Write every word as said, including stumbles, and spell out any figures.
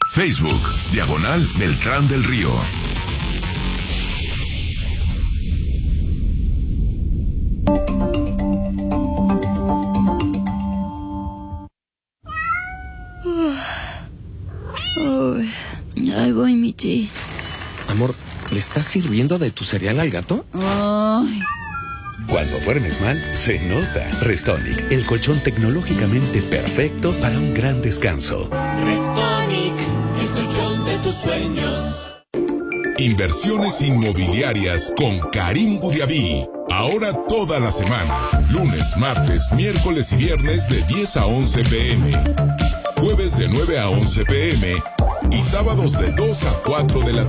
Facebook, diagonal Beltrán del Río. Ahí voy, Michi. Amor, ¿le estás sirviendo de tu cereal al gato? Ay. Cuando duermes mal, se nota. Restonic, el colchón tecnológicamente perfecto para un gran descanso. Restonic, el colchón de tus sueños. Inversiones inmobiliarias con Karim Guriabí. Ahora toda la semana. Lunes, martes, miércoles y viernes de diez a once pm. Jueves de nueve a once pm. Y sábados de dos a cuatro de la tarde.